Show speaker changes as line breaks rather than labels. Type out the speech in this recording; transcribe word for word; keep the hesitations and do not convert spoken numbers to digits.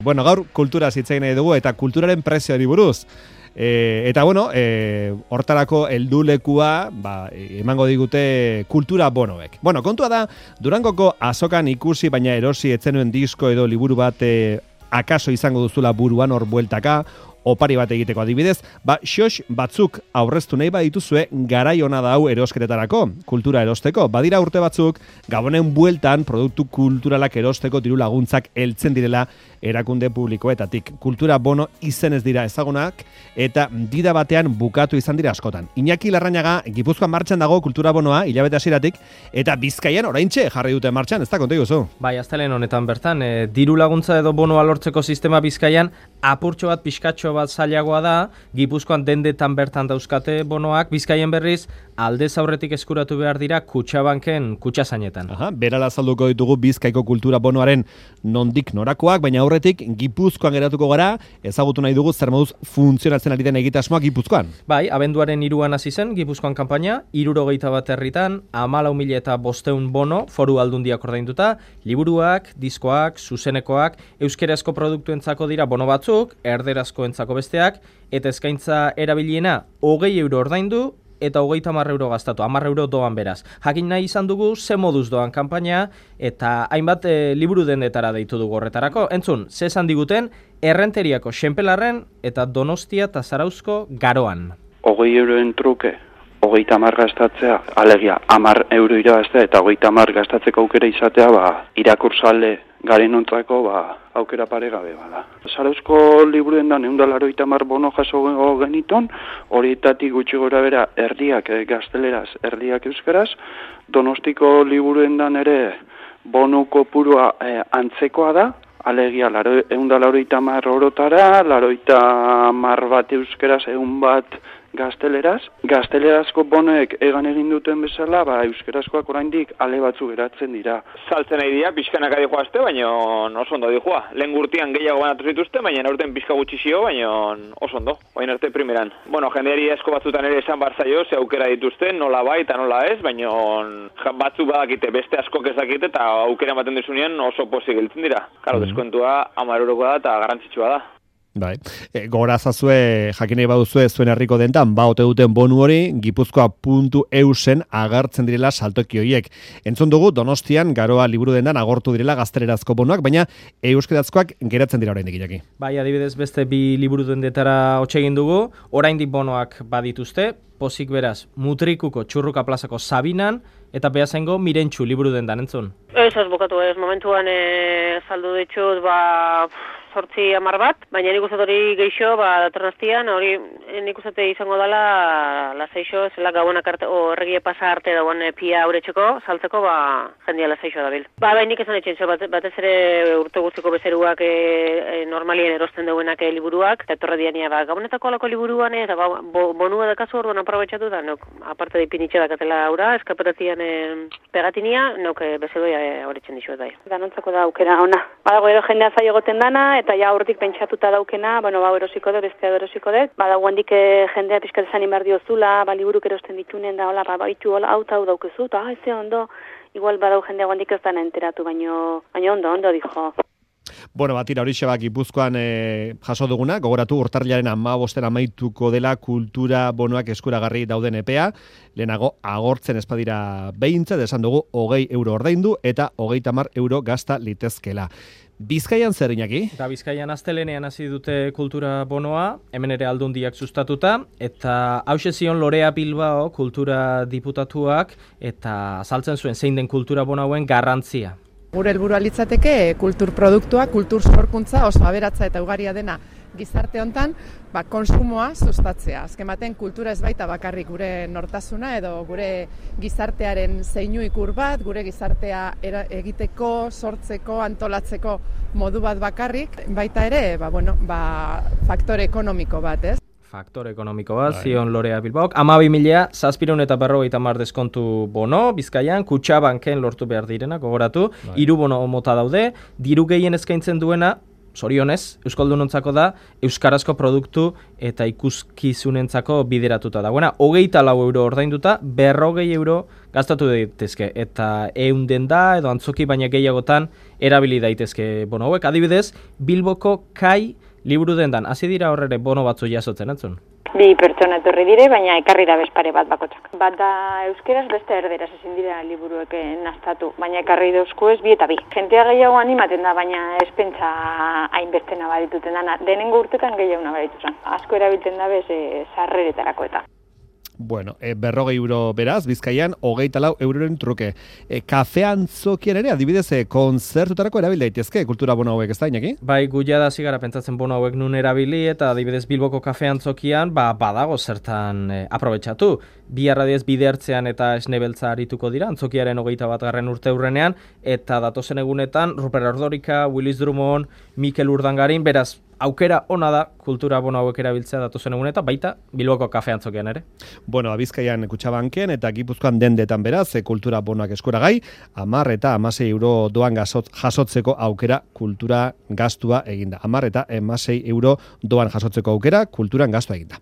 Bueno, gaur kultura hitz egin nahi dugu eta kulturaren prezioari buruz. E, eta bueno, e, hortarako heldulekua ba, emango digute kultura bonoek. Bueno, kontua da, Durangoko azokan ikusi baina erosi etzenuen disko edo liburu bat e, akaso izango duzula buruan hor bueltaka, opari bat egiteko adibidez, ba, xox batzuk aurreztu nahi badituzue garai ona da hau erosketetarako, kultura erosteko. Badira urte batzuk, gabonen bueltan produktu kulturalak erosteko diru laguntzak heltzen direla erakunde publikoetatik. Kultura bono izenez dira ezagunak eta dida batean bukatu izan dira askotan. Iñaki Larrañaga, Gipuzkoan martxan dago kultura bonoa, hilabete hasieratik, eta Bizkaian oraintxe jarri dute martxan, ez da konta iguzu?
Bai, astelen honetan bertan, e, diru laguntza edo bonoa lortzeko sistema Bizkaian apurtxo bat, pixkatxo bat zailagoa da, Gipuzkoan dendetan bertan dauzkate bonoak, Bizkaien berriz aldez aurretik eskuratu behar dira Kutxabanken kutxazainetan.
Aha, berala azalduko ditugu Bizkaiko kultura bonoaren nondik norakoak, baina aurretik Gipuzkoan geratuko gara, ezagutu nahi dugu zer moduz funtzionatzen ari den egitasmoa Gipuzkoan.
Bai, abenduaren hiruan hasi zen Gipuzkoan kanpaina, hirurogeita bat herritan, hamalau mila eta bosteun bono, foru aldundiak ordainduta, liburuak, diskoak, zuzenekoak, euskerazko produktuentzako dira bono batzuk, erderazkoentzako besteak, eta eskaintza erabiliena hogei euro ordaindu, eta hogeita hamar euro gastatu, hamar euro doan beraz. Jakin nahi izan dugu, ze moduz doan kanpaina, eta hainbat e, liburu dendetara deitu dugu horretarako. Entzun, ze esan diguten, Errenteriako Xenpelarren eta Donostia eta Zarauzko Garoan.
Hogei euroen truke, hogeita hamar gastatzea, alegia, hamar euro irabaztea eta hogeita hamar gastatzeko aukera izatea, ba, irakursale garen ontzako, ba, aukera paregabe bada. Zarauzko liburuen da ehun eta laurogeita hamar bono jaso geniton, horietatik gutxi gora bera erdiak eh, gazteleraz, erdiak euskaraz, Donostiko liburuen dan ere bono kopurua eh, antzekoa da, alegia ehun eta laurogeita hamar orotara, laurogeita hamar bat euskaraz, ehun bat gazteleraz. Gaztelerazko bonoek egan egin duten bezala, ba, euskarazkoak oraindik ale batzu geratzen dira.
Saltzen nahi dira, pixkanaka di joazte, baina oso ondo di joa. Lehen gurtian gehiago banatu zituzte, baina aurten pixka gutxizio, baina oso ondo, baina arte primeran. Bueno, jendeari asko batzutan ere esan barzaio, ze aukera dituzte, nola bai eta nola ez, baina batzu badakite, beste askok ez dakite, eta aukera ematen dizunean oso pozik geltzen dira. Karo, mm. deskontua hamar eurokoa da eta garrantzitsua da.
Bai, e, gogorazazue, jakinei baduzue zuen herriko dentan, ba ote duten bonu hori, gipuzkoa puntu eusen agertzen direla saltoki horiek. Entzun dugu, Donostian, Garoa liburu dendan agortu direla gaztelerazko bonuak, baina euskerazkoak geratzen dira oraindik Iñaki.
Bai, adibidez beste bi liburu dendetara hotxe egin dugu, oraindik bonoak badituzte, pozik beraz, Mutrikuko Txurruka plazako Sabinan, eta Beasaingo Mirentxu liburu dendan, entzun?
Ez, ez bukatu ez, momentuan e, saldu ditut, ba... sortzi hamar bat, baina nik uste hori geixo, ba, datornaztian, hori nik uste izango dela laseixo, zela gabonak arte, o erregie pasa arte dagoen pia auretxeko, saltzeko, ba, jendia laseixo dabil. Ba, baina nik esan etxen, bat, batez ere urte guztiko bezeruak e, e, normalien erosten dauenak e, liburuak, eta etorre diania, ba, gabonetako alako liburuan, eta ba, bo, bonua dakazu orduan aprobetxatu da, nok, aparte de pinitxe dakatela aura, eskapetatian e, pegatinia, nok e, bezeroia e, auretxen dizuet bai. Danontzako da aukera, ona. Badago ero jendea zaio goten dana, eta ja hortik pentsatuta daukena, bueno, ba, erosiko dut, bestea erosiko dut, ba, dagoendik e, jendea pixkat esan imar diozula, ba, liburuk erosten ditunen da, hola, ba, baitu, hola, hau eta hau daukezu, eta, ah, ez ondo, igual badau jendea guendik ez dana enteratu, baino, baino ondo, ondo, dijo.
Bueno, batira hori xebak Gipuzkoan e, jaso duguna, gogoratu urtarrilaren hamabosten amaituko dela kultura bonoak eskuragarri dauden epea, lehenago agortzen espadira behintzat, esan dugu hogei euro ordaindu eta hogeita hamar euro gasta litezkela. Bizkaian zer Iñaki?
Eta Bizkaian astelenean hasi dute kultura bonoa, hemen ere aldundiak sustatuta, eta hause zion Lorea Bilbao kultura diputatuak, eta azaltzen zuen zein den kultura bonoauen garrantzia.
Gure helburua litzateke kultur produktua, kultur sorkuntza oso aberatsa eta ugaria dena gizarte hontan, ba, konsumoa sustatzea. Azken baten kultura ez baita bakarrik gure nortasuna edo gure gizartearen zeinu ikur bat, gure gizartea era, egiteko, sortzeko, antolatzeko modu bat bakarrik, baita ere, ba, bueno, ba, faktore ekonomiko bat, ez?
Faktor ekonomiko bat, bai. Zion Lorea Bilbaok. Amabi mila, zazpireun eta berrogeita hamar deskontu bono, Bizkaian, Kutxabanken lortu behar direna, gogoratu. Bai. Hiru bono mota daude, diru gehien eskaintzen duena, zorionez, euskaldunontzako da, euskarazko produktu eta ikuskizunentzako bideratuta dagoena. Hogeita lau euro ordainduta, berrogei euro gastatu daitezke. Eta ehun denda edo antzoki baina gehiagotan erabili daitezke bono hauek. Adibidez, Bilboko Kai liburu dendan. Hasi dira horrere bono batzu jasotzen, entzun?
Bi pertsona etorri dire, baina ekarri da bezpare bat bakotsak. Bat da euskeraz, beste erderaz ezin dira liburuek naztatu, baina ekarri dauzku ez bi eta bi. Jentea gehiago animaten da, baina ez pentsa hainbeste nabarituten dana. Denengo urtetan gehiago nabarituzan. Asko erabiltzen da bez e, sarreretarako eta.
Bueno, e, berrogei euro beraz, Bizkaian, hogeita lau euroren truke. E, kafean zokian ere, adibidez, e, konzertutarako erabil daitezke, kultura bono hauek, ez da, Iñaki?
Bai, guia da zigara pentsatzen bono hauek nun erabili, eta adibidez Bilboko kafean zokian, ba, badago zertan e, aprobetxatu. Bi arradiez bidertzean eta esnebeltza arituko dira, antzokiaren hogeita bat garren urte hurrenean, eta datozen egunetan, Rupert Ordorika, Willis Drummond, Mikel Urdangarin, beraz, aukera ona da kultura bono hauek erabiltzea datozen egunetan, baita Bilboko kafean zokian ere.
Bueno, Bizkaian Kutxabanken eta Gipuzkoan dendetan beraz, e, kultura bonoak eskuragai, hamar eta hamasei euro doan gasot, jasotzeko aukera kultura gastua eginda. Hamar eta hamasei euro doan jasotzeko aukera kulturan gastua eginda.